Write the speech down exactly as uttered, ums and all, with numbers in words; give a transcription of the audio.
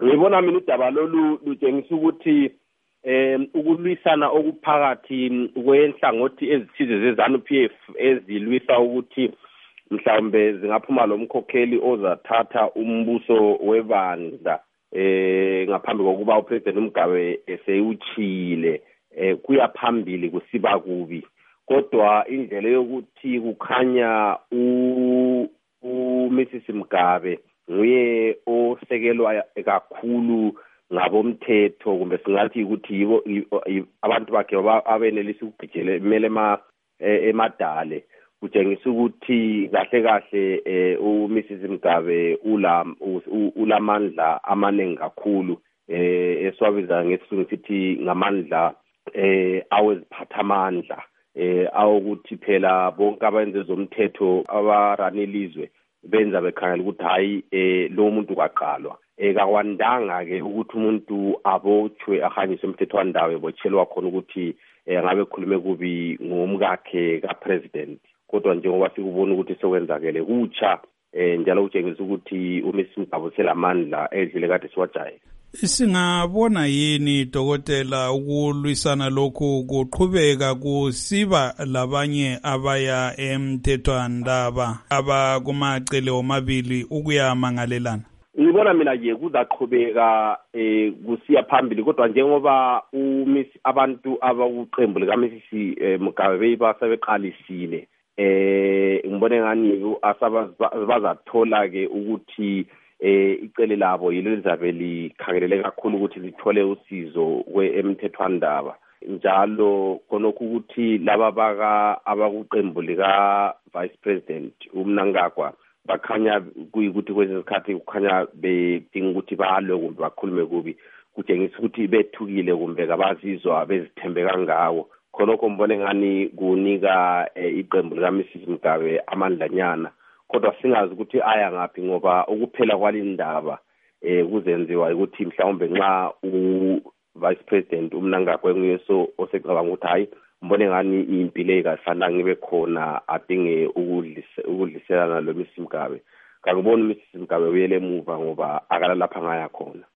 ngibona mina udaba lolu lutshengisa ukuthi em ukulwisana okuphakathi kwenhlangothi ezithize zeZANU-P F ezilwisa ukuthi mhlawumbe zingaphuma lo mkhokheli ozathatha umbuso webandla eh ngaphambi kokuba uPresident Mugabe eseyuchile eh kuyaphambili kusiba kubi kodwa indlela yokuthi kukhanya u uMrs Mugabe nguye osekelwa kakhulu ngabomthetho kumbe singathi ukuthi yibo abantu bakhe abenelisa ukugijela kumele ema emadale kutshengisa ukuthi kahle kahle uMrs Mugabe ula ulamandla amaningi kakhulu eh eswabiza ngesizungu sithi ngamandla eh aweziphathamandla eh awukuthi phela bonke abenze zomthetho abaranelizwe benza bekhangela ukuthi hayi eh lo muntu kwaqalwa ekakwandanga ke ukuthi umuntu abotshwe ahanyiswe umthetho wandawo ebotshelwa khona ukuthi ngabe khulume kubi ngomkakhe kapresident kodwa njengoba sikubona ukuthi sokwenzakele kutsha njalo utshengisa ukuthi uMrs Mugabe selamandla edlule kade siwajayele. Singabona yini dokotela ukulwisana lokhu kuqhubeka kusiba labanye abaya emthethwandaba abakumacele omabili ukuyamangalelana? Ngibona mina nje kuzaqhubeka eh kusiya phambili kodwa njengoba uMiss abantu abakuqembu lika Miss Mugabe basebeqalisile eh ngibone ngani asabazathola ke ukuthi eh icele labo yilo lizabe likhangelele kakhulu ukuthi lithole usizo kweemthethwandaba njalo khonokho ukuthi laba baka abakuqembu lika Vice President uMnangagwa bakhanya kuyikuthi kwezesikhathi kukhanya bedinga ukuthi balwe kumbe bakhulume kubi kutshengisa ukuthi bethukile kumbe kabazizwa bezithembe kangawo khonokho mbone ngani kunika iqembu lika Miss Mugabe amandlanyana kodwa singazi ukuthi aya ngaphi ngoba ukuphela kwalindaba eh kuzenziwa ukuthi mhlawumbe nxa u Vice President uMnangagwa nguyeso osecabanga ukuthi hayi mbone ngani impilo ekafanele ngibe khona adinge ukudliselana lo Miss Mugabe. Ngakubona uMiss Mugabe uyele emuva ngoba akala lapha ngaya khona.